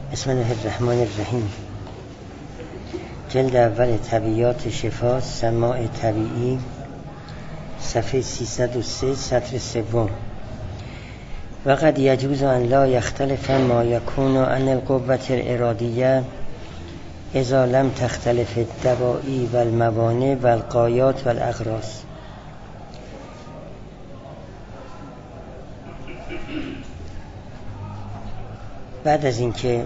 بسم الله الرحمن الرحیم. جلد اول طبیعیات شفا، سماع طبیعی، صفحه 303 سطر سوم. وقد یجوز ان لا یختلف ما یکون عن القوة الارادیه اذا لم تختلف الدواعی و الموانع و الغایات و الاغراض. بعد از اینکه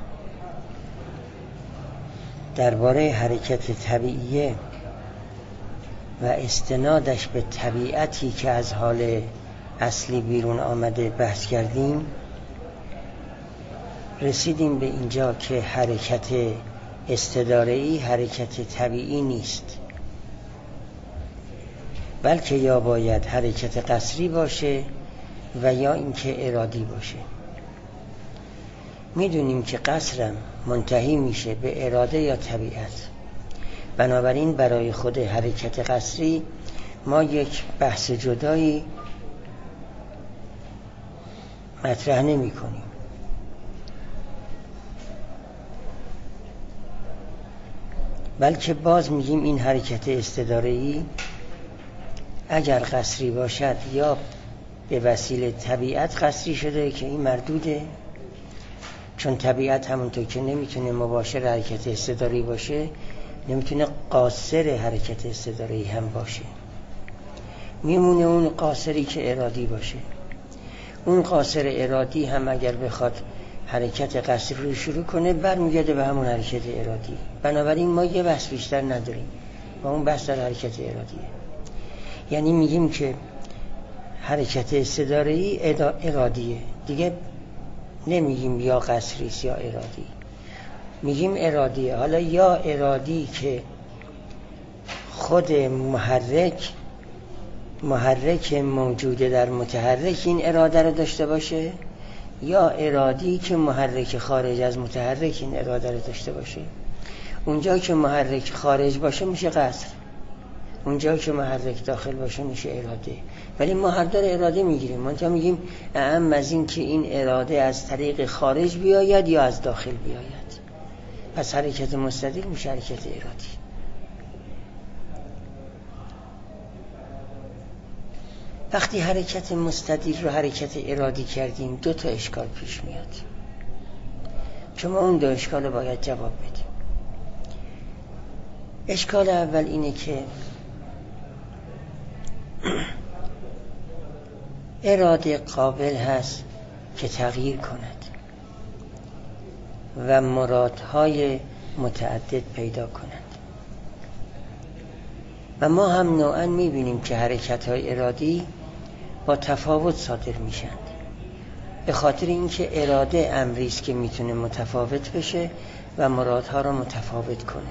درباره حرکت طبیعیه و استنادش به طبیعتی که از حال اصلی بیرون آمده بحث کردیم، رسیدیم به اینجا که حرکت استداره‌ای حرکت طبیعی نیست، بلکه یا باید حرکت قصری باشه و یا اینکه ارادی باشه. میدونیم که قصرم منتهی میشه به اراده یا طبیعت، بنابراین برای خود حرکت قصری ما یک بحث جدایی مطرح نمی کنیم، بلکه باز میگیم این حرکت استداره‌ای اگر قصری باشد یا به وسیله طبیعت قصری شده که این مردوده، چون طبیعت همونطور که نمیتونه مباشر حرکت استداره‌ای باشه، نمیتونه قاصر حرکت استداره‌ای هم باشه. میمونه اون قاصری که ارادی باشه. اون قاصر ارادی هم اگر بخواد حرکت قصری رو شروع کنه برمیگرده به همون حرکت ارادی. بنابراین ما یه بحث بیشتر نداریم و اون بحث در حرکت ارادیه. یعنی میگیم که حرکت استداره‌ای ارادیه، دیگه نمیگیم یا قصری است یا ارادی، میگیم ارادیه. حالا یا ارادی که خود محرک موجوده در متحرک این اراده رو داشته باشه، یا ارادی که محرک خارج از متحرک این اراده رو داشته باشه. اونجا که محرک خارج باشه میشه قصر، اونجا که محرک داخل باشه میشه اراده. ولی ما هر دو اراده میگیریم، منتها میگیم اهم از این که این اراده از طریق خارج بیاید یا از داخل بیاید. پس حرکت مستدیر میشه حرکت ارادی. وقتی حرکت مستدیر رو حرکت ارادی کردیم دو تا اشکال پیش میاد، چون ما اون دو اشکال رو باید جواب بدیم. اشکال اول اینه که اراده قابل هست که تغییر کند و مرادهای متعدد پیدا کند، و ما هم نوعاً میبینیم که حرکت‌های ارادی با تفاوت صادر میشن، به خاطر اینکه اراده امری است که میتونه متفاوت بشه و مرادها رو متفاوت کنه.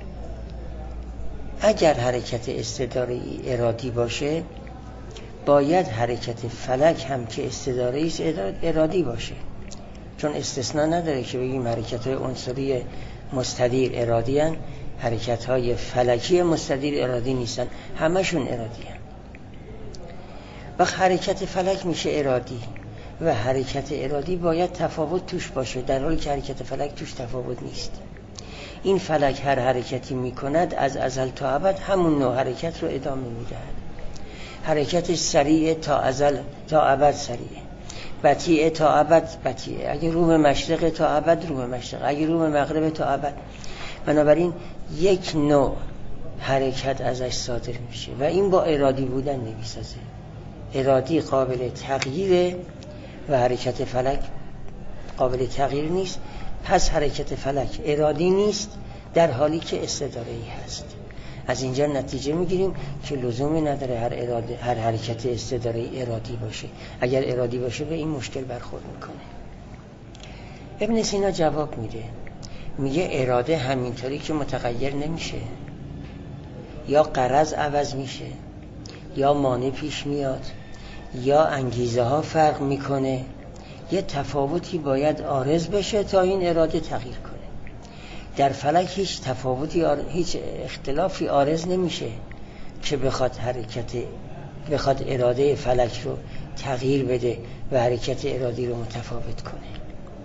اگر حرکت استداره‌ای ارادی باشه، باید حرکت فلک هم که استداره‌ای است ارادی باشه، چون استثناء نداره که بگیم حرکت‌های عنصری مستدیر ارادی هن، حرکت‌های فلکی مستدیر ارادی نیستن، همشون ارادی هن. وقت حرکت فلک میشه ارادی و حرکت ارادی باید تفاوت توش باشه، در حالی که حرکت فلک توش تفاوت نیست. این فلک هر حرکتی میکند از ازل تا ابد همون نوع حرکت رو ادامه میدهد. حرکتش سریع تا ازل تا ابد سریعه، بطیء تا ابد بطیء، اگه رو به مشرق تا ابد رو به مشرق، اگه رو به مغرب تا ابد. بنابراین یک نوع حرکت ازش صادر میشه و این با ارادی بودن نمیسازه. ارادی قابل تغییره و حرکت فلک قابل تغییر نیست. پس حرکت فلک ارادی نیست در حالی که استداره‌ای هست. از اینجا نتیجه میگیریم که لزومی نداره هر حرکت استداره‌ای ارادی باشه. اگر ارادی باشه به این مشکل برخورد میکنه. ابن سینا جواب میده، میگه اراده همینطوری که متغیر نمیشه، یا غرض عوض میشه، یا مانع پیش میاد، یا انگیزه ها فرق میکنه. یه تفاوتی باید عارض بشه تا این اراده تغییر کنه. در فلک هیچ تفاوتی هیچ اختلافی عارض نمیشه که بخواد اراده فلک رو تغییر بده و حرکت ارادی رو متفاوت کنه.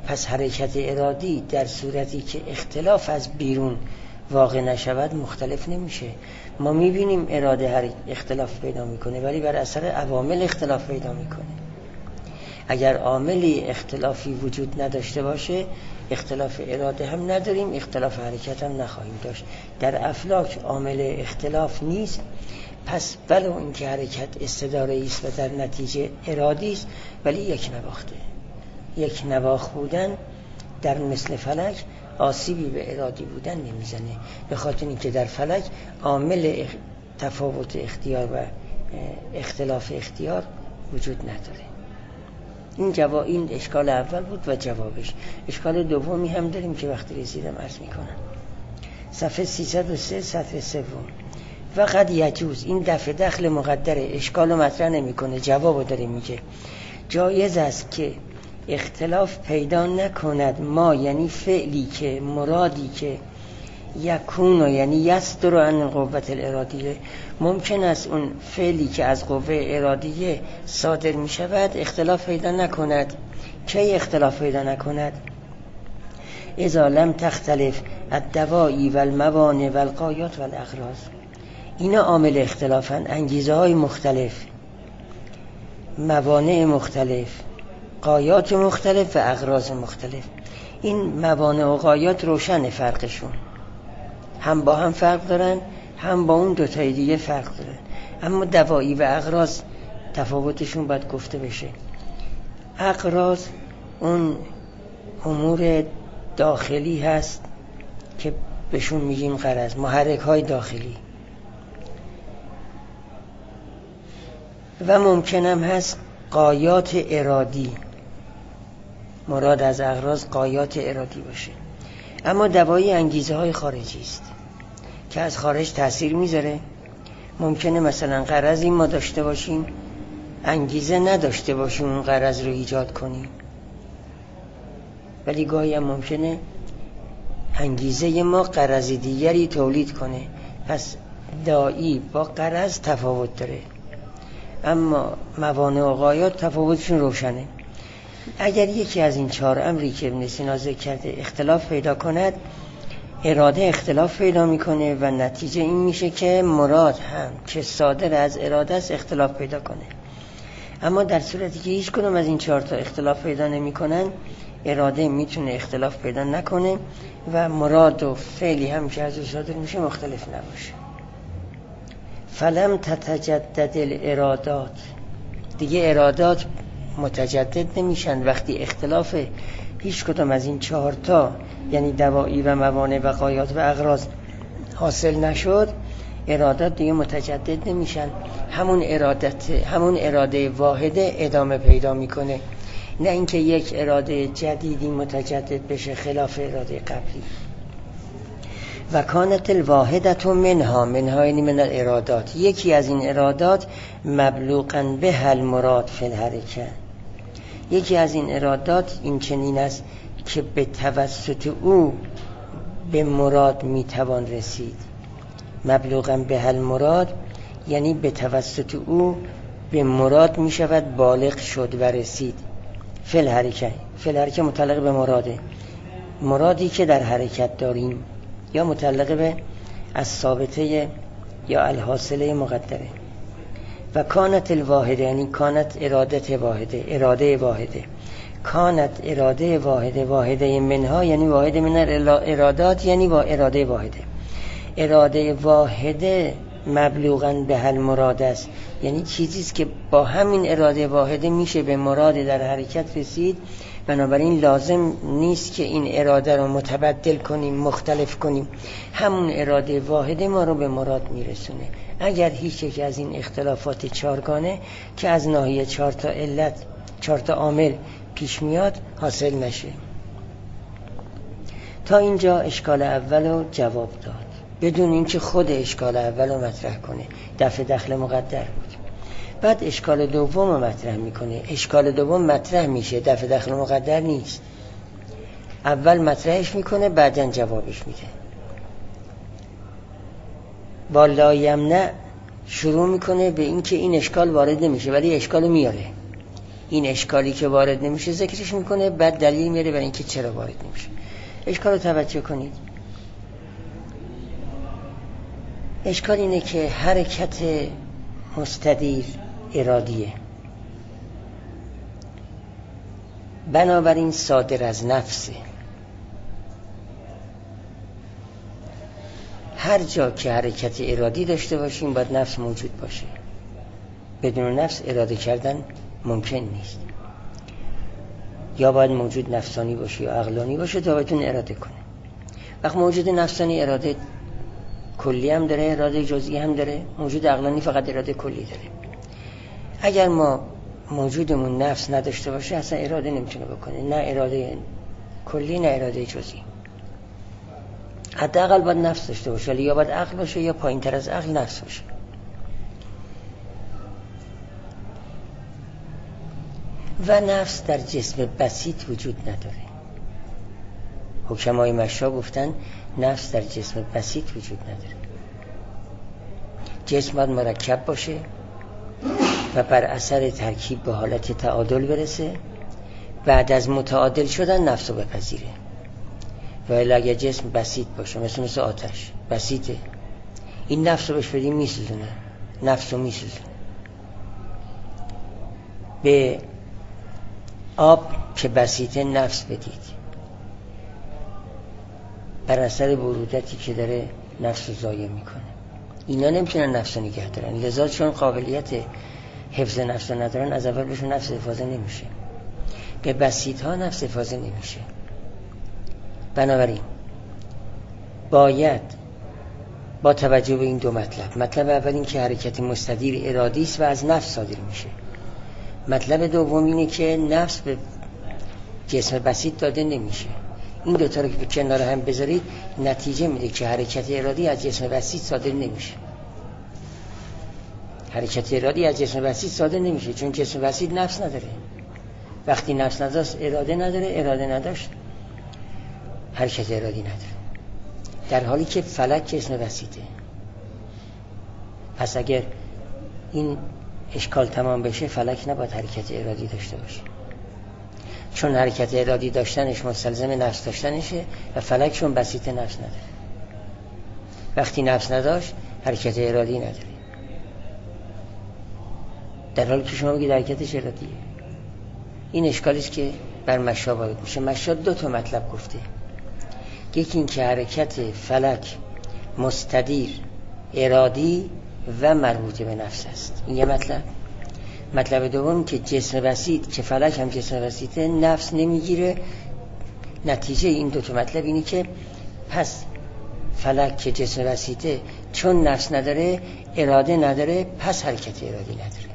پس حرکت ارادی در صورتی که اختلاف از بیرون واقع نشود مختلف نمیشه. ما میبینیم اراده اختلاف پیدا میکنه ولی بر اثر عوامل اختلاف پیدا میکنه. اگر عاملی اختلافی وجود نداشته باشه اختلاف اراده هم نداریم، اختلاف حرکت هم نخواهیم داشت. در افلاک عامل اختلاف نیست، پس ولو اینکه حرکت استداره است و در نتیجه ارادی است ولی یک نواخته. یک نواخت بودن در مثل فلک آسیبی به ارادی بودن نمیزنه، به خاطر اینکه در فلک عامل تفاوت اختیار و اختلاف اختیار وجود نداره. این اشکال اول بود و جوابش. اشکال دومی هم داریم که وقتی رسیدم عرض میکنم. صفحه 303 سطر سوم. و قد یجوز، این دفع دخل مقدره، اشکال مطرح نمیکنه، جوابو داره میگه. جایز است که اختلاف پیدا نکند ما، یعنی فعلی که مرادی که یکون یعنی یصدر عن قوت الارادیه، ممکن است اون فعلی که از قوه ارادیه صادر می شود اختلاف پیدا نکند. کی اختلاف پیدا نکند؟ اذا لم تختلف الدواعی و الموانع و الغایات و الاغراض. اینا عامل اختلافن، انگیزه های مختلف، موانع مختلف، غایات مختلف و اغراض مختلف. این موانع و غایات روشن فرقشون، هم با هم فرق دارن هم با اون دوتای دیگه فرق دارن، اما دواعی و اغراض تفاوتشون باید گفته بشه. اغراض اون امور داخلی هست که بهشون میگیم غرض، محرک های داخلی. و ممکنم هست غایات ارادی، مراد از اغراض غایات ارادی باشه. اما دوایی انگیزه های خارجی است که از خارج تأثیر میذاره. ممکنه مثلا غرضی ما داشته باشیم انگیزه نداشته باشیم اون غرض رو ایجاد کنیم، ولی گاهی هم ممکنه انگیزه ما غرض دیگری تولید کنه. پس داعی با غرض تفاوت داره، اما موانع و غایات تفاوتشون روشنه. اگر یکی از این 4 امری که ابن سینا ذکر کرده اختلاف پیدا کند، اراده اختلاف پیدا میکنه و نتیجه این میشه که مراد هم که صادر از اراده است اختلاف پیدا کنه. اما در صورتی که هیچ کدوم از این 4 تا اختلاف پیدا نمیکنن، اراده میتونه اختلاف پیدا نکنه و مراد و فعلی هم که از او صادر میشه مختلف نباشه. فلم تتجدد الارادات، دیگه ارادات متجدد نمیشن وقتی اختلاف هیچ کدوم از این 4 تا یعنی دواعی و موانع و غایات و اغراض حاصل نشد. ارادات دیگه متجدد نمیشن، همون اراده واحده ادامه پیدا میکنه، نه اینکه یک اراده جدیدی متجدد بشه خلاف اراده قبلی. و کانت الواحدت منها یعنی من الارادات، یکی از این ارادات مبلوغاً به المراد فی الحرکه، یکی از این ارادات این چنین است که به توسط او به مراد میتوان رسید. مبلوغاً به المراد یعنی به توسط او به مراد میشود بالغ شد و رسید. فی الحرکه متعلق به مراده، مرادی که در حرکت داریم، یا متعلق به از ثابته یا الحاصله مقدره. و کانت الواحده یعنی کانت اراده واحده کانت اراده واحده منها یعنی واحد من الارادات یعنی با اراده واحده مبلوغاً به المراد است، یعنی چیزی است که با همین اراده واحده میشه به مراد در حرکت رسید. بنابراین لازم نیست که این اراده رو متبدل کنیم، مختلف کنیم، همون اراده واحده ما رو به مراد میرسونه. اگر هیچ یک از این اختلافات 4گانه که از ناحیه 4 تا علت 4 تا عامل پیش میاد حاصل نشه. تا اینجا اشکال اول رو جواب داد بدون اینکه خود اشکال اول رو مطرح کنه. دفع دخل مقدر بود. بعد اشکال دوم رو مطرح میکنه. اشکال دوم مطرح میشه، دفع دخل مقدر نیست. اول مطرحش میکنه بعداً جوابش میده. با لا یمنع شروع میکنه به اینکه این اشکال وارد نمیشه ولی اشکالو میاره. این اشکالی که وارد نمیشه ذکرش میکنه، بعد دلیل میاره برای اینکه چرا وارد نمیشه. اشکال رو توجه کنید. اشکال اینه که حرکت مستدیر ارادیه، بنابراین صادر از نفسه. هر جا که حرکت ارادی داشته باشیم باید نفس موجود باشه. بدون نفس اراده کردن ممکن نیست. یا باید موجود نفسانی باشه یا عقلانی باشه تا بتونه اراده کنه. وقت موجود نفسانی اراده کلی هم داره، اراده جزئی هم داره. موجود عقلانی فقط اراده کلی داره. اگر ما موجودمون نفس نداشته باشه اصلا اراده نمیتونه بکنه، نه اراده کلی نه اراده جزئی. حداقل باید نفس داشته باشه، ولی یا باید عقل باشه یا پایین تر از عقل نفس باشه. و نفس در جسم بسیط وجود نداره. حکمای مشا گفتن نفس در جسم بسیط وجود نداره. جسم باید مرکب باشه و بر اثر ترکیب به حالت تعادل برسه، بعد از متعادل شدن نفس رو بپذیره. و اگر جسم بسیط باشه مثل آتش بسیطه، این نفس رو بهش بدیم میسوزونه، نفس رو میسوزونه. به آب که بسیطه نفس بدید، بر اثر برودتی که داره نفس رو ضایع میکنه. اینا نمیتونن نفس رو نگه دارن، لذا چون قابلیت حفظ نفس رو ندارن از اول بهشون نفس حفاظه نمیشه. به بسیط ها نفس حفاظه نمیشه. بنابراین باید با توجه به این دو مطلب اول این که حرکت مستدیر ارادی است و از نفس صادر میشه. مطلب دوم اینه که نفس به جسم بسیط داده نمیشه. این دوتا رو که به کنار هم بذارید نتیجه میده که حرکت ارادی از جسم بسیط صادر نمیشه. حرکت ارادی از جسم بسیط صادر نمیشه چون جسم بسیط نفس نداره. وقتی نفس نداشت اراده نداره، اراده نداشت حرکت ارادی نداره. در حالی که فلک جسم بسیطه. پس اگر این اشکال تمام بشه فلک نباید حرکت ارادی داشته باشه، چون حرکت ارادی داشتنش مستلزم نفس داشتنشه و فلک چون بسیط نفس نداره. وقتی نفس نداشت حرکت ارادی نداره، در حالی که شما بگید حرکتش ارادیه. این اشکالی است که بر مشا وارد میشه. مشا دو تا مطلب گفته. یکی این که حرکت فلک مستدیر ارادی و مربوط به نفس است، این یه مطلب. مطلب دوم که جسم بسیط که فلک هم جسم بسیطه نفس نمیگیره. نتیجه این دو تا مطلب اینه که پس فلک که جسم بسیطه چون نفس نداره، اراده نداره، پس حرکت ارادی نداره.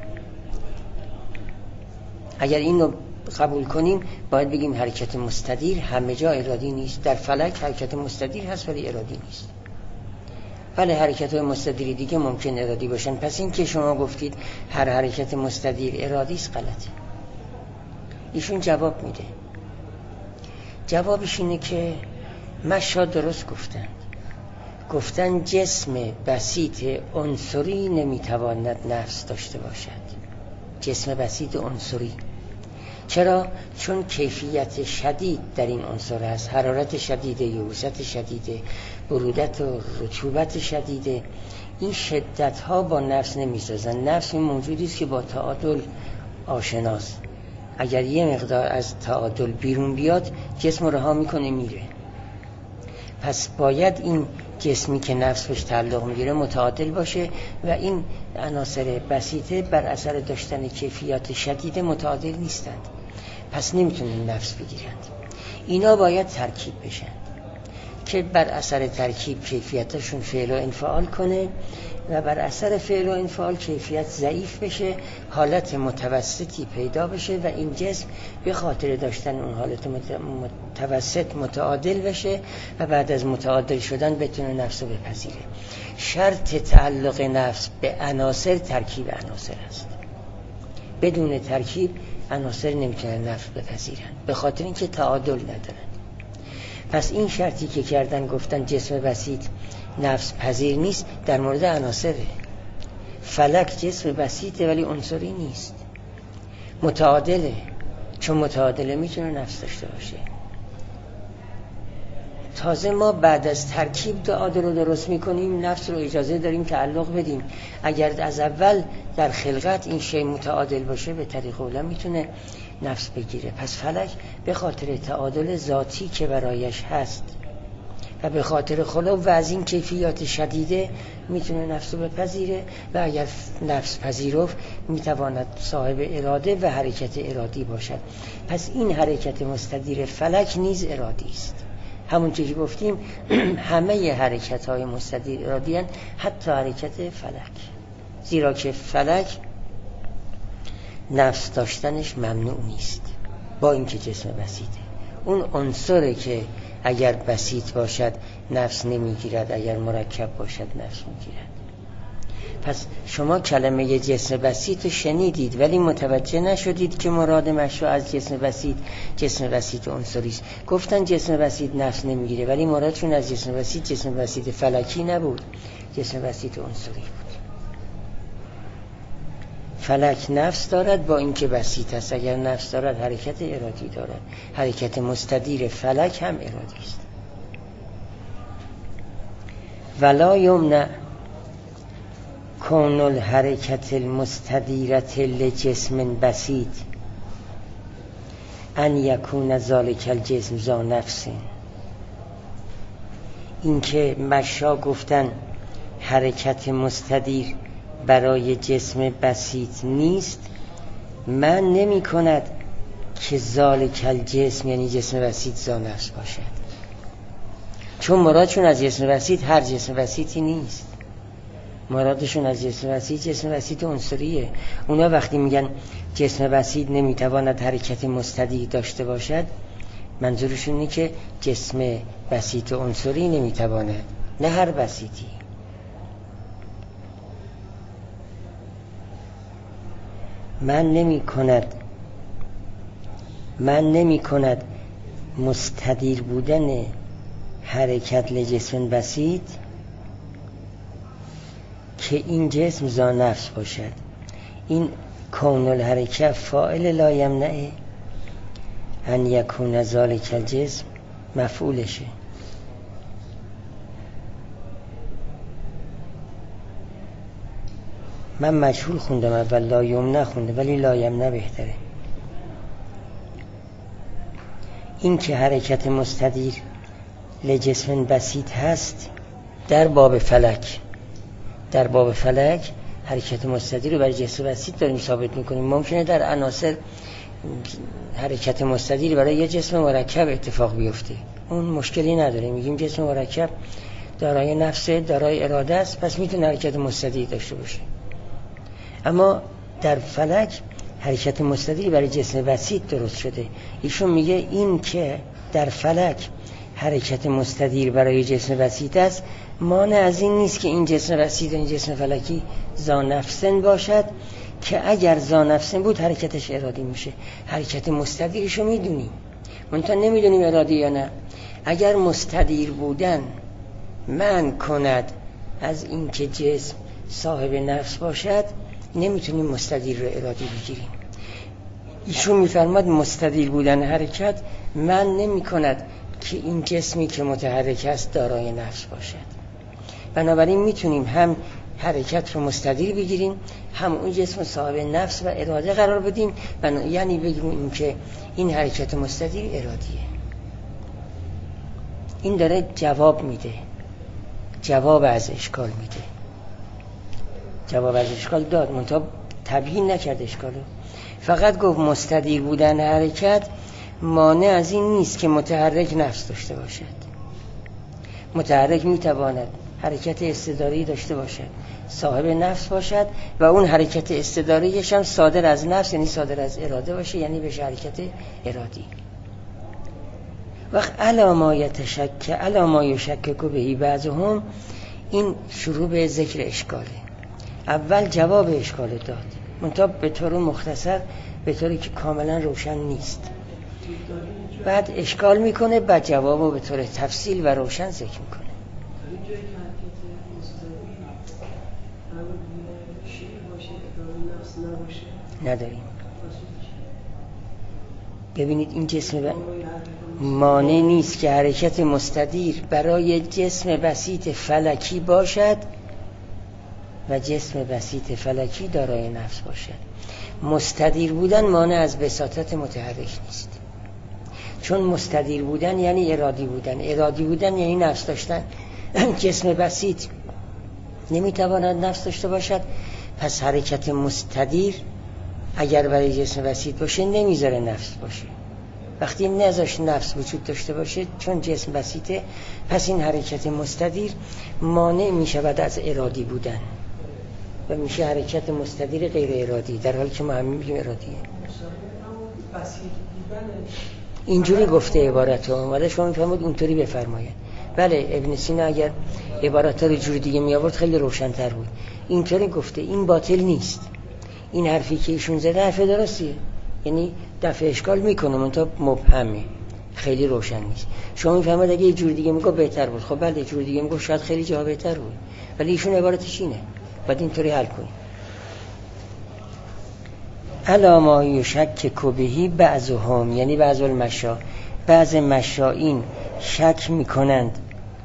اگر این رو قبول کنیم باید بگیم حرکت مستدیر همه جا ارادی نیست. در فلک حرکت مستدیر هست ولی ارادی نیست، ولی حرکت مستدیری دیگه ممکن ارادی باشن. پس این که شما گفتید هر حرکت مستدیر ارادی است غلطه. ایشون جواب میده. جوابش اینه که مشا درست گفتن جسم بسیط عنصری نمیتواند نفس داشته باشد. جسم بسیط عنصری. چرا؟ چون کیفیت شدید در این عنصر هست. حرارت شدیده، یبوست شدیده، برودت و رطوبت شدیده. این شدت ها با نفس نمیسازن. نفس این موجودی است که با تعادل آشناست. اگر یه مقدار از تعادل بیرون بیاد جسم رها میکنه میره. پس باید این جسمی که نفس بهش تعلق میگیره متعادل باشه و این عناصر بسیطه بر اثر داشتن کیفیات شدید متعادل نیستند، پس نمیتونن نفس بگیرند. اینا باید ترکیب بشن که بر اثر ترکیب کیفیتشون فعل و انفعال کنه و بر اثر فعل و انفعال کیفیت ضعیف بشه، حالت متوسطی پیدا بشه و این جسم به خاطر داشتن اون حالت متوسط متعادل بشه و بعد از متعادل شدن بتونه نفس رو بپذیره. شرط تعلق نفس به عناصر ترکیب عناصر است. بدون ترکیب عناصر نمیتونن نفس بپذیرن به خاطر اینکه تعادل ندارن. پس این شرطی که کردن گفتن جسم بسیط نفس پذیر نیست در مورد عناصره. فلک جسم بسیطه ولی عنصری نیست. متعادله، چون متعادله میتونه نفس داشته باشه. تازه ما بعد از ترکیب تعادل رو درست میکنیم، نفس رو اجازه داریم تعلق بدیم. اگر از اول در خلقت این شی متعادل باشه به طریق اولا میتونه نفس بگیره. پس فلک به خاطر تعادل ذاتی که برایش هست و به خاطر خلو و از این کیفیات شدیده میتونه نفس رو بپذیره و اگر نفس پذیرفت میتواند صاحب اراده و حرکت ارادی باشد. پس این حرکت مستدیر فلک نیز ارادی است. همونطور که گفتیم همه حرکت های مستدیر ارادی هستند، حتی حرکت فلک، زیرا که فلک نفس داشتنش ممنوع نیست با اینکه جسم بسیطه. اون عنصره که اگر بسیط باشد نفس نمیگیرد، اگر مرکب باشد نفس میگیرد. پس شما کلمه جسم بسیط رو شنیدید ولی متوجه نشدید که مراد مشروع از جسم بسیط عنصری است. گفتن جسم بسیط نفس نمیگیره ولی مرادشون از جسم بسیط فلکی نبود، جسم بسیط عنصری بود. فلک نفس دارد با اینکه بسیط است. اگر نفس دارد حرکت ارادی دارد. حرکت مستدیر فلک هم ارادی است. ولا یمنع کون الحرکت المستدیرة لجسم بسیط ان یکون ذلک الجسم ذا نفس. این که مشا گفتن حرکت مستدیر برای جسم بسیط نیست، من نمی کند که ذلک الجسم یعنی جسم بسیط ذا نفس باشد، چون مرادشون از جسم بسیط هر جسم بسیطی نیست. مرادشون از جسم بسیط عنصریه. اونا وقتی میگن جسم بسیط نمیتواند حرکت مستدیر داشته باشد، منظورشون اینه که جسم بسیط عنصری نمیتواند، نه هر بسیطی. من نمی کند مستدیر بودن حرکت لجسم بسیط که این جسم ذا نفس باشد. این کون الحرکت فاعل لا یمنع ان یکون ذلک الجسم مفعولشه. من مجهول خوندم اول، لا یمنع خونده ولی لا یمنع بهتره. این که حرکت مستدیر لجسم بسیط هست در باب فلک حرکت مستدیر رو برای جسم بسیط داریم ثابت میکنیم. ممکنه در عناصر حرکت مستدیر برای یه جسم مرکب اتفاق بیفته، اون مشکلی نداره، میگیم جسم مرکب دارای نفس، دارای اراده است، پس میتونه حرکت مستدیر داشته باشه. اما در فلک حرکت مستدیر برای جسم بسیط درست شده. ایشون میگه این که در فلک حرکت مستدیر برای جسم بسیط است، مانع از این نیست که این جسم بسیط و این جسم فلکی ذا نفسن باشد، که اگر ذا نفسن بود حرکتش ارادی میشه. حرکت مستدیرشو میدونیم، منتها نمیدونیم ارادی یا نه. اگر مستدیر بودن من کند از این که جسم صاحب نفس باشد، نمیتونیم مستدیر رو ارادی بگیریم. ایشون میفرماد مستدیر بودن حرکت من نمی کند که این جسمی که متحرک است دارای نفس باشد. بنابراین میتونیم هم حرکت رو مستدیر بگیریم، هم اون جسم صاحب نفس و اراده قرار بدیم، یعنی بگیم که این حرکت مستدیر ارادیه. این داره جواب میده، جواب از اشکال میده. جواب از اشکال داد، منتها تبیین نکرد اشکالو. فقط گفت مستدیر بودن حرکت مانع از این نیست که متحرک نفس داشته باشد. متحرک میتواند حرکت استداری داشته باشد، صاحب نفس باشد و اون حرکت استداریش هم صادر از نفس یعنی صادر از اراده باشه، یعنی بشه حرکت ارادی. وقت علا ما یشکک بهی بعضهم، این شروع به ذکر اشکاله. اول جواب اشکال داد، منتها به طور مختصر، به طوری که کاملا روشن نیست. بعد اشکال میکنه، بعد جوابو به طور تفصیل و روشن ذکر میکنه. نداریم. ببینید این جسم مانع نیست که حرکت مستدیر برای جسم بسیط فلکی باشد و جسم بسیط فلکی دارای نفس باشد. مستدیر بودن مانع از بساطت متحرک نیست، چون مستدیر بودن یعنی ارادی بودن، ارادی بودن یعنی نفس داشتن. جسم بسیط نمیتواند نفس داشته باشد، پس حرکت مستدیر اگر برای جسم بسیط باشه نمیذاره نفس باشه. وقتی نذاشت نفس وجود داشته باشه چون جسم بسیطه، پس این حرکت مستدیر مانع میشود از ارادی بودن و میشه حرکت مستدیر غیر ارادی، در حالی که ما هم میگیم ارادیه. اینجوری گفته عبارت رو اومده، شما میفهمید اونطوری بفرمایید. بله ابن سینا اگر عبارت رو جور دیگه می آورد خیلی روشن‌تر بود. اینطوری گفته، این باطل نیست. این حرفی که ایشون زده حرف درستیه، یعنی دفع اشکال میکنه منتها مبهمه، خیلی روشن نیست. شما میفهمید اگه یه جور دیگه میگه بهتر بود. خب بله جور دیگه میگه شاید خیلی جا بهتر بود، ولی ایشون عبارتش اینه، بعد اینطوری حل کنیم. الا ما یشک کبهی بعضهم، یعنی بعض المشا، بعض مشائین شک میکنند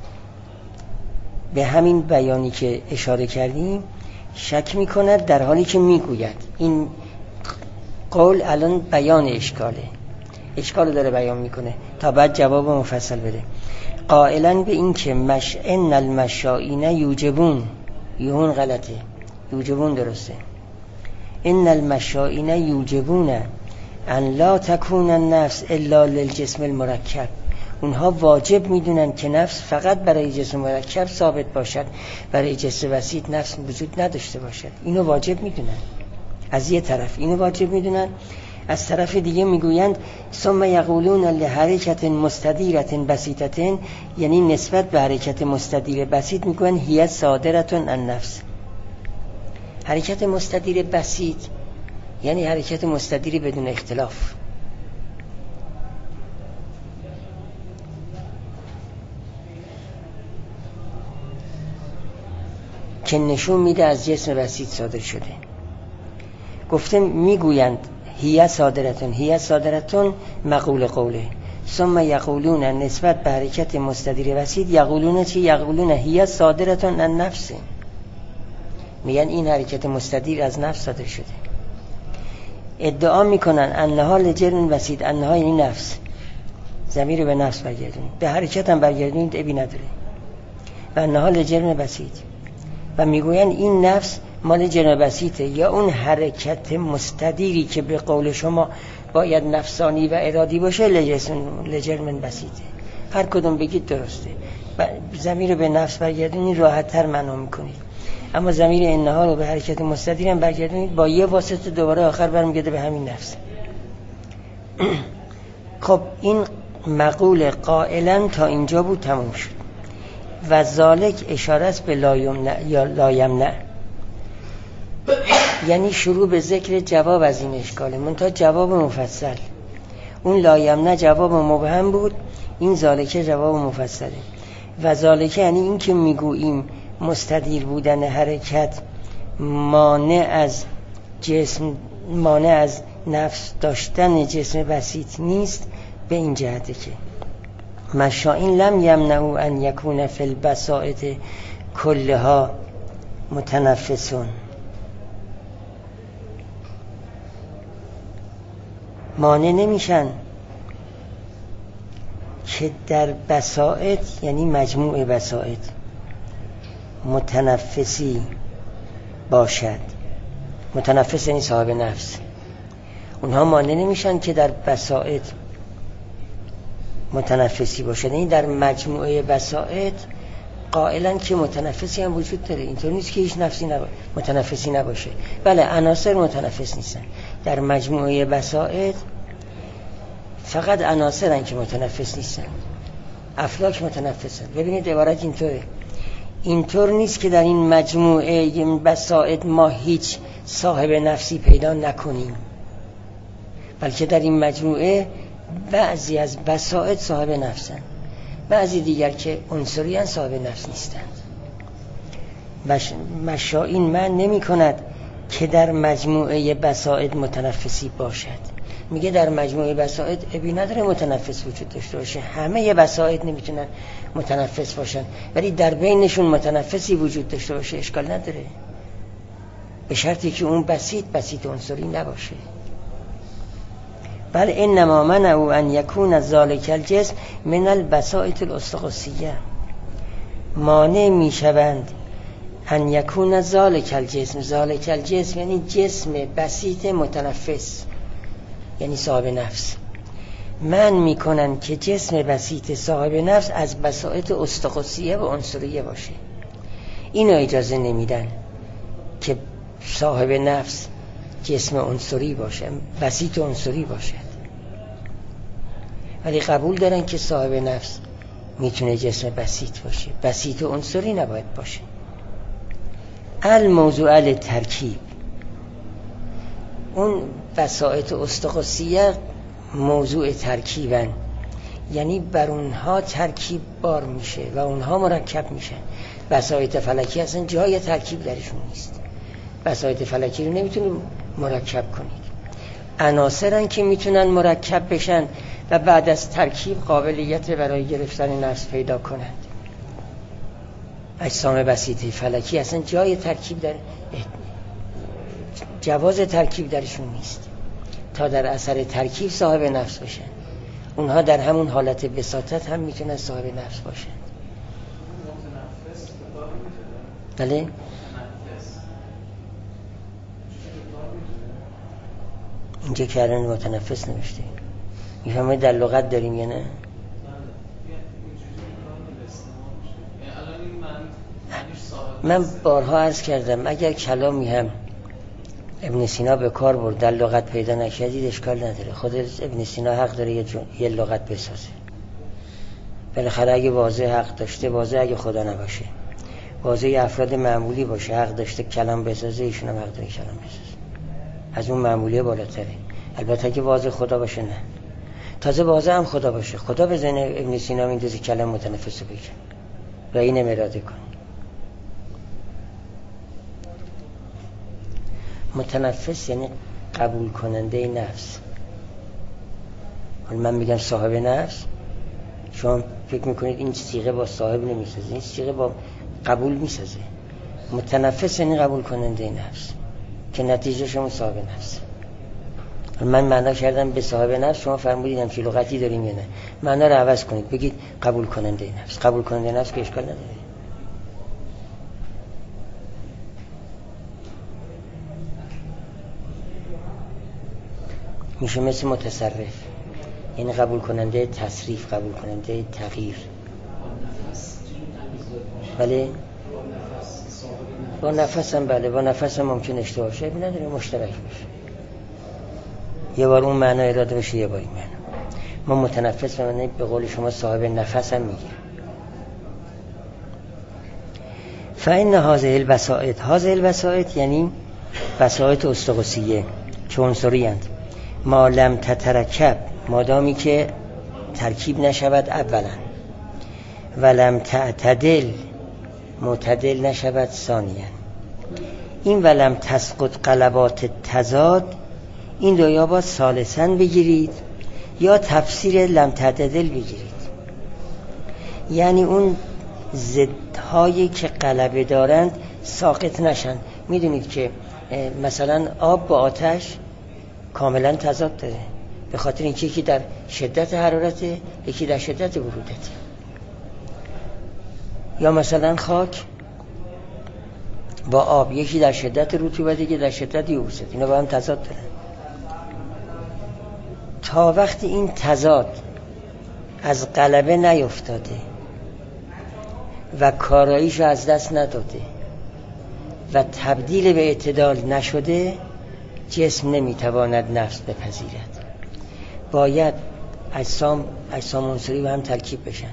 به همین بیانی که اشاره کردیم، شک میکند در حالی که میگوید. این قول الان بیان اشکال داره بیان میکنه تا بعد جواب مفصل بده. قائلا به این که ان المشائین یوجبون، یون غلطه، یوجبون درسته. ان المشائین یوجبون ان لا تکون النفس الا للجسم المرکب، اونها واجب میدونن که نفس فقط برای جسم مرکب ثابت باشد، برای جسم بسیط نفس وجود نداشته باشد. اینو واجب میدونن، از یه طرف اینو واجب میدونن، از طرف دیگه میگویند ثم یقولون لحرکت مستدیرة بسیطة، یعنی نسبت به حرکت مستدیر بسیط میگویند هی صادرة عن نفس. حرکت مستدیر بسیط یعنی حرکت مستدیری بدون اختلاف، که نشون میده از جسم بسیط صادر شده. گفته میگویند هی صادرتون مقول قوله، ثم یقولون نسبت به حرکت مستدیر بسیط یقولون چی؟ یقولون هی صادرتون عن نفس، میگن این حرکت مستدیر از نفس صادر شده. ادعا میکنن انها لجرم بسیط، انها یعنی نفس، ضمیر به نفس برگردونید، به حرکت هم برگردونید ابی نداره، و انها لجرم بسیط، و میگوین این نفس مال جرم بسیطه، یا اون حرکت مستدیری که به قول شما باید نفسانی و ارادی باشه لجرم بسیطه. هر کدوم بگید درسته، ضمیر به نفس برگردونید راحت تر معنا میکنید. اما ضمیر انها رو به حرکت مستدیر هم برگردونید، با یه واسطه دوباره آخر برمیگرده به همین نفس. خب این مقول قائلا تا اینجا بود، تموم شد. و ذالک اشاره است به لایمنع، یعنی شروع به ذکر جواب از این اشکاله، منتها جواب مفصل. اون لایمنع جواب مبهم بود، این ذالک جواب مفصله. و ذالک یعنی این که میگوییم مستدیر بودن حرکت مانع از جسم، مانع از نفس داشتن جسم بسیط نیست، به این جهته که مشائین لم یمنعوا ان یکون فی البساطه کلها متنفسون، مانع نمیشن که در بساطه یعنی مجموع بساطه متنفسی باشد. متنفس یعنی صاحب نفس. اونها مانع نمیشن که در بساطه متنفسی باشد، یعنی در مجموعه بساطه قائلا که متنفسی هم وجود داره. اینطور نیست که هیچ نفسی متنفسی نباشه. بله عناصر متنفس نیستن، در مجموعه بساطه فقط عناصرن که متنفس نیستن، افلاک متنفسن. ببینید عبارت اینطوره، اینطور نیست که در این مجموعه بساطه ما هیچ صاحب نفسی پیدا نکنیم، بلکه در این مجموعه بعضی از بساطه صاحب نفسن، بعضی دیگر که عنصریان صاحب نفس نیستند. مشائین من نمی کند که در مجموعه بساطه متنفسی باشد، میگه در مجموعه بساط ابی نداره متنفس وجود داشته باشه، همه بساط نمیتونن متنفس باشن، ولی در بینشون متنفسی وجود داشته باشه اشکال نداره، به شرطی که اون بسیط عنصری نباشه. بل انما منعوا ان یکون ذلک الجسم من البساط الاستقاصیه، مانع میشوند ان یکون ذلک الجسم، ذلک الجسم یعنی جسم بسیط متنفس، یعنی صاحب نفس، من میکنن که جسم بسیط صاحب نفس از بساط استقاصیه و عنصریه باشه. اینو اجازه نمیدن که صاحب نفس جسم عنصری باشه، بسیط عنصری باشه، ولی قبول دارن که صاحب نفس میتونه جسم بسیط باشه، بسیط عنصری نباید باشه. الموضوع الترکیب، اون بساط استقاصیه موضوع ترکیبن، یعنی بر اونها ترکیب بار میشه و اونها مرکب میشن. بساط فلکی اصلا جای ترکیب درشون نیست، بساط فلکی رو نمیتونید مرکب کنید، عناصرن که میتونن مرکب بشن و بعد از ترکیب قابلیت برای گرفتن نفس پیدا کنند. اجسام بسیط فلکی اصلا جای ترکیب در جواز ترکیب درشون نیست تا در اثر ترکیب صاحب نفس باشن. اونها در همون حالت بساطت هم میتونن صاحب نفس باشن. بله؟ اینجا که الان متنفس نوشته، میفهمید در لغت داریم یا نه؟ من بارها عرض کردم اگر کلامی هم ابن سینا به کار برد در لغت پیدا نکردید اشکال نداره، خود ابن سینا حق داره یه لغت بسازه. بالاخره اگه واضح حق داشته، واضح اگه خدا نباشه، واضح افراد معمولی باشه حق داشته کلام بسازه، ایشون هم حق داره کلام بسازه، از اون معمولی بالاتره. البته که واضح خدا باشه نه، تازه واضح هم خدا باشه، خدا بزنه ابن سینا میندازه کلام متنفس بگه و اینم اراده کن. متنفس یعنی قبول کننده نفس. من میگم صاحب نفس، شما فکر میکنید این صیغه با صاحب نمیسازه، این صیغه با قبول میسازه. متنفس یعنی قبول کننده نفس که نتیجه شما صاحب نفس. من معنا کردم به صاحب نفس، شما فرمودید چه لغتی داریم یا نه، معنا رو عوض کنید بگید قبول کننده نفس. قبول کننده نفس که اشکال نداره. میشه مثل متصرف، یعنی قبول کننده تصریف، قبول کننده تغییر. بله با نفس هم، بله با نفس هم ممکن اشتباه شه، نداره مشترک باشه، یه بار اون معنا اراده بشه یه بار این معنا. ما متنفس به معنی به قول شما صاحب نفس هم میگیم. فإن هذه البساط، هذه البساط یعنی بساط استقاصیه که عنصری اند، ما لم تترکب، مادامی که ترکیب نشود اولا، ولم تعتدل، معتدل نشود ثانیا. این ولم تسقط غلبات تضاد، این دو یا با ثالثاً بگیرید یا تفسیر لم تعتدل بگیرید، یعنی اون ضدهایی که غلبه دارند ساقط نشن. میدونید که مثلا آب با آتش کاملا تضاد داره، به خاطر اینکه یکی در شدت حرارته، یکی در شدت برودته. یا مثلا خاک با آب، یکی در شدت رطوبت، یکی در شدت یبوست، اینا با هم تضاد دارن. تا وقتی این تضاد از غلبه نیفتاده و کاراییشو از دست نداده و تبدیل به اعتدال نشده، جسم نمیتواند نفس بپذیرد. باید اجسام عنصری با هم ترکیب بشن،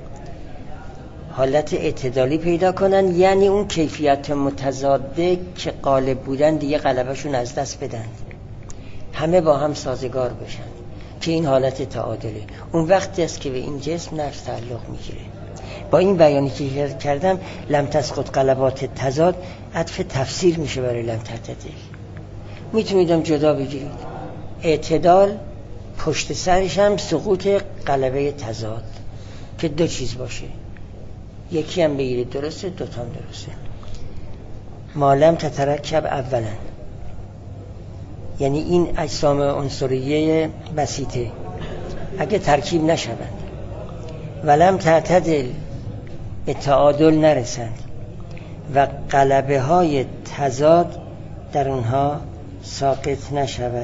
حالت اعتدالی پیدا کنن، یعنی اون کیفیت متضاده که غالب بودن دیگه غلبهشون از دست بدن، همه با هم سازگار بشن که این حالت تعادله. اون وقتی است که به این جسم نفس تعلق میگیره. با این بیانی که کردم لم تسقط غلبات تضاد عطف تفسیر میشه برای لم تعتدل. میتونیدم جدا بگیرید، اعتدال پشت سرش هم سقوط غلبه تضاد که دو چیز باشه، یکی هم بگیرید درسته، دوتا هم درسته. مالم تترکب اولا، یعنی این اجسام عنصریه بسیطه اگه ترکیب نشوند ولم تعتدل، به تعادل نرسند و غلبه های تضاد در اونها ساقط نشود.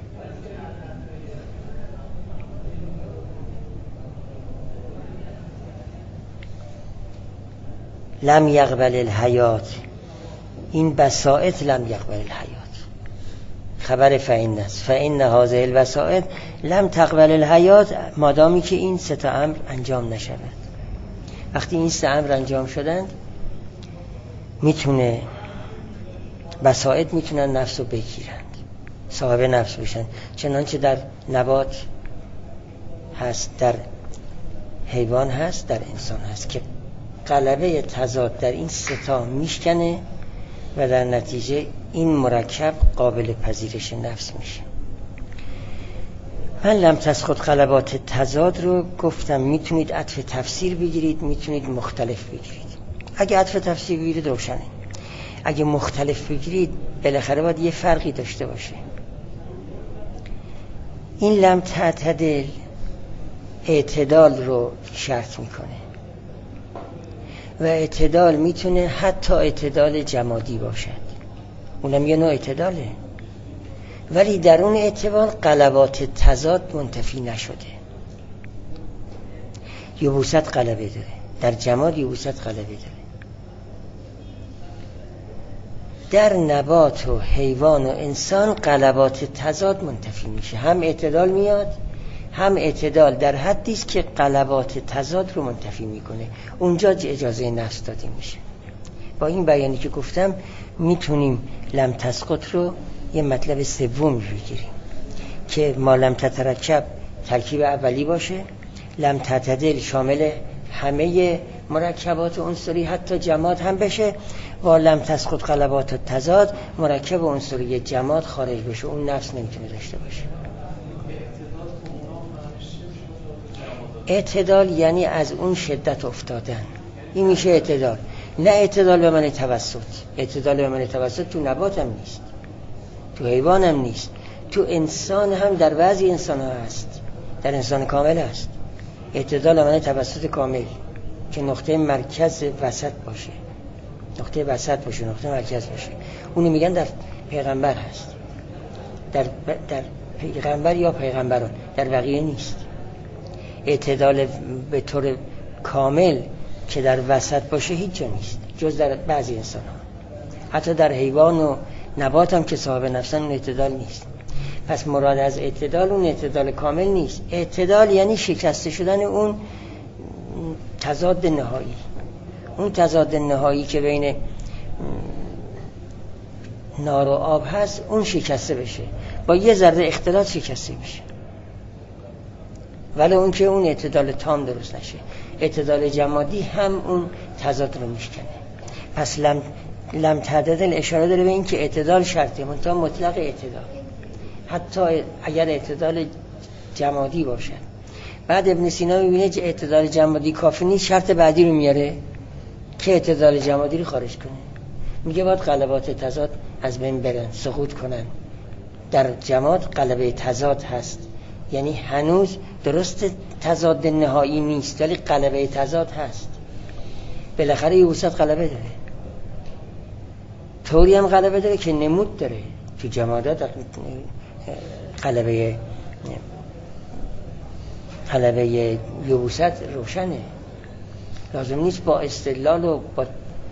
لم یقبل الحیات، این بسائط لم یقبل الحیات خبر فإن است. فإن هذه البسائط لم تقبل الحیات، مادامی که این سه تا امر انجام نشود. وقتی این سه امر انجام شدند میتونه بسائط میتونن نفس رو بگیرند، صاحب نفس بشن، چنانچه در نبات هست، در حیوان هست، در انسان هست که غلبه تضاد در این سه تا میشکنه و در نتیجه این مرکب قابل پذیرش نفس میشه. من لم تسقط غلبات تضاد رو گفتم میتونید عطف تفسیر بگیرید، میتونید مختلف بگیرید. اگه عطف تفسیر بگیرید روشنه، اگه مختلف بگیرید بالاخره باید یه فرقی داشته باشه. این لم تعتدل اعتدال رو شرط میکنه و اعتدال میتونه حتی اعتدال جمادی باشد، اونم یه نوع اعتداله، ولی در اون اعتبار غلبات تضاد منتفی نشده. یبوست غلبه داره، در جماد یبوست غلبه داره. در نبات و حیوان و انسان غلبات تضاد منتفی میشه، هم اعتدال میاد، هم اعتدال در حدی است که غلبات تضاد رو منتفی میکنه، اونجا اجازه نفس داده میشه. با این بیانی که گفتم میتونیم لم تسقط رو یه مطلب سوم بگیریم که ما لم تترکب ترکیب اولی باشه، لم تعتدل شامل همه مرکبات عنصری حتی جماد هم بشه، و لم تسقط غلبات تضاد مرکب عنصری جماد خارج بشه، اون نفس نمیتونه داشته باشه. اعتدال یعنی از اون شدت افتادن، این میشه اعتدال، نه اعتدال به معنی توسط. اعتدال به معنی توسط تو نبات هم نیست، تو حیوان هم نیست، تو انسان هم در بعضی انسان ها هست، در انسان کامل هست. اعتدال به معنی توسط کامل که نقطه مرکز وسط باشه، نقطه وسط باشه، نقطه مرکز باشه. اونو میگن در پیغمبر هست، در پیغمبر یا پیغمبران، در بقیه نیست. اعتدال به طور کامل که در وسط باشه هیچ جا نیست جز در بعضی انسان ها. حتی در حیوان و نبات هم که صاحب نفسن اون اعتدال نیست. پس مراد از اعتدال اون اعتدال کامل نیست. اعتدال یعنی شکسته شدن اون تضاد نهایی، اون تضاد نهایی که بین نار و آب هست، اون شکسته بشه، با یه ذره اختلاط شکسته بشه، ولی اون که اون اعتدال تام درست نشه. اعتدال جمادی هم اون تضاد رو میشکنه. پس لم تعتدل اشاره داره به این که اعتدال شرطه، منتها مطلق اعتدال، حتی اگر اعتدال جمادی باشه. بعد ابن سینا میبینه که اعتدال جمادی کافی نیست، شرط بعدی رو میاره که اعتدال جمادی رو خارج کنه. میگه باید غلبات تضاد از بین برن، سقوط کنن. در جماد غلبه تضاد هست، یعنی هنوز درست تضاد نهایی نیست ولی غلبه تضاد هست. بالاخره یه وسط غلبه داره، طوری هم غلبه داره که نمود داره. تو جمادات غلبه یبوست روشنه، لازم نیست با استدلال و با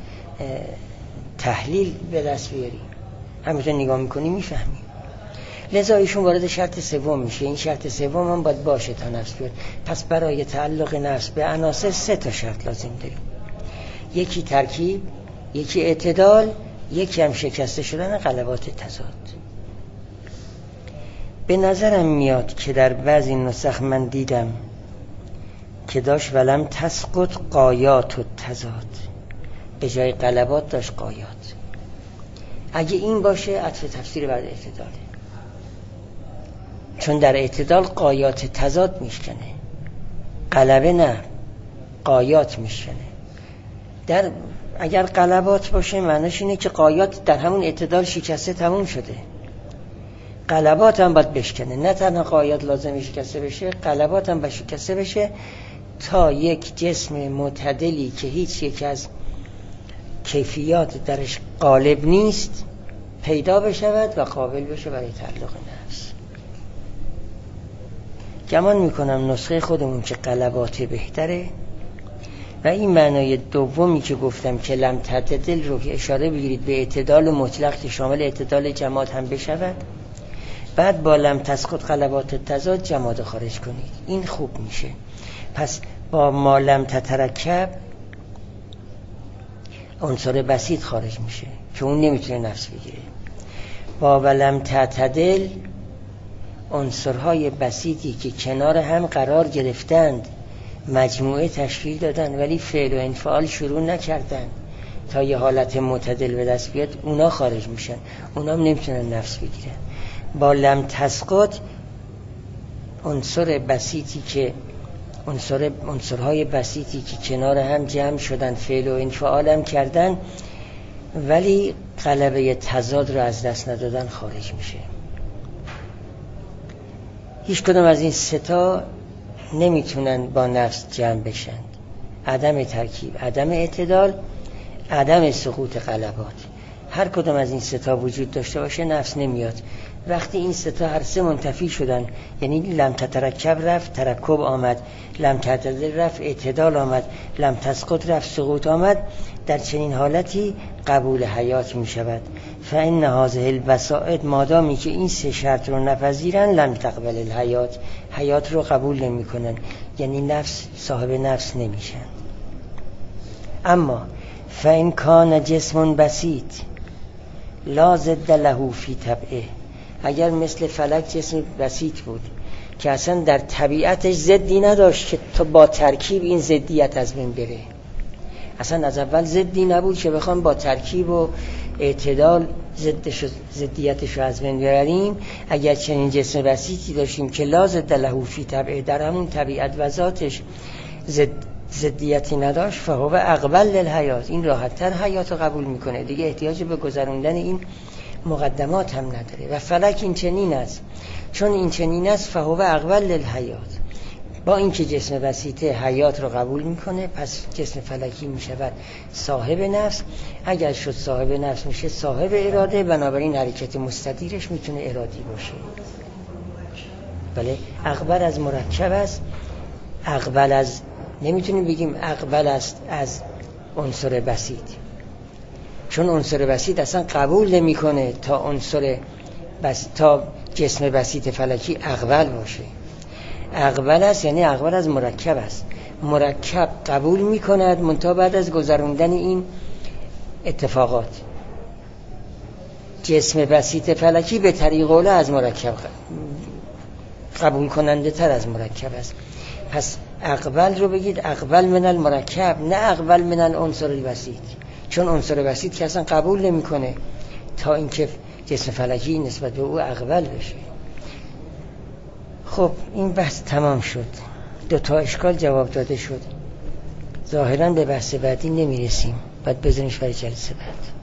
تحلیل به دست بیاریم، همینطور نگاه میکنی میفهمی. لذا ایشون وارد شرط سوم میشه. این شرط سوم هم باید باشه تا نفس بیاد. پس برای تعلق نفس به عناصر 3 تا شرط لازم داریم، یکی ترکیب، یکی اعتدال، یکی هم شکسته شدن غلبات تضاد. به نظرم میاد که در بعضی نسخ من دیدم که داشت ولم تسقط غایات و تضاد، به جای غلبات داشت غایات. اگه این باشه عطف تفسیر بعد اعتداله. چون در اعتدال قایات تضاد میشکنه، قلبه نه، قایات میشکنه. اگر قلبات باشه معناش اینه که قایات در همون اعتدال شکسته تموم شده. قلبات هم باید بشکنه، نه تنها قایات لازم شکسته بشه، قلبات هم باید شکسته بشه تا یک جسم معتدلی که هیچ یک از کیفیات درش غالب نیست پیدا بشود و قابل بشه برای تعلق نفس. گمان میکنم نسخه خودمون که قلبات بهتره و این معنای دومی که گفتم که لم تعتدل رو اشاره بگیرید به اعتدال مطلق که شامل اعتدال جماد هم بشود، بعد با لم تسقط قلبات تضاد جماد خارج کنید، این خوب میشه. پس با ما لم تترکب عنصر بسیط خارج میشه که اون نمیتونه نفس بگیره. با ولم تعتدل عنصرهای بسیطی که کنار هم قرار گرفتند مجموعه تشکیل دادن ولی فعل و انفعال شروع نکردن تا یه حالت معتدل به دست بیاد، اونا خارج میشن، اونا هم نمیتونن نفس بگیرن. با لم تسقط عنصرهای بسیطی که کنار هم جمع شدن فعل و انفعال هم کردن ولی غلبه تضاد رو از دست ندادن خارج میشه. هیچ کدوم از این ستا نمیتونن با نفس جمع بشن. عدم ترکیب، عدم اعتدال، عدم سقوط قلبات. هر کدوم از این ستا وجود داشته باشه نفس نمیاد. وقتی این ستا هر سه منتفی شدن، یعنی لم تترکب رفت ترکب آمد، لم تعتدل رفت اعتدال آمد، لم تسقط رفت سقوط آمد، در چنین حالتی قبول حیات می شود. فإن هذه البسائط مادامی که این سه شرط رو نپذیرن لم تقبل الحیات، حیات رو قبول نمی کنن، یعنی نفس صاحب نفس نمیشن. اما فإن کان جسم بسیط لا ضد له فی طبعه، اگر مثل فلک جسم بسیط بود که اصلا در طبیعتش ضدی نداشت که تا با ترکیب این ضدیت از بین بره، اصلا از اول ضدی نبود که بخوام با ترکیب و اعتدال ضدیتش رو از بین ببریم، اگر چنین جسم بسیطی داشتیم که لا ضد له فی طبعه، در همون طبیعت و ذاتش ضدیتی نداشت، فهو اقبل للحیات، این راحت‌تر حیات رو قبول میکنه، دیگه احتیاج به گذروندن این مقدمات هم نداره. و فلک این چنین است، چون این چنین است فهو اقبل للحیات، با اینکه جسم بسیطه حیات رو قبول میکنه، پس جسم فلکی میشود صاحب نفس. اگر شد صاحب نفس میشه صاحب اراده، بنابراین حرکت مستدیرش میتونه ارادی باشه. بله، اقبل از مرکب است، اقبل از، نمیتونیم بگیم اقبل است از عنصر بسیط، چون عنصر بسیط اصلا قبول نمیکنه تا جسم بسیط فلکی اقبل باشه. اقبل است یعنی اقبل از مرکب است، مرکب قبول میکند منتها بعد از گذروندن این اتفاقات. جسم بسیط فلکی به طریق اوله از مرکب قبول کننده تر از مرکب است. پس اقبل رو بگید اقبل من المرکب، نه اقبل من العنصر البسیط، چون عنصر بسیط که اصلا قبول نمیکنه تا اینکه جسم فلکی نسبت به او اقبل بشه. خب این بحث تمام شد، 2 اشکال جواب داده شد. ظاهراً به بحث بعدی نمیرسیم، باید بذاریمش برای جلسه بعد.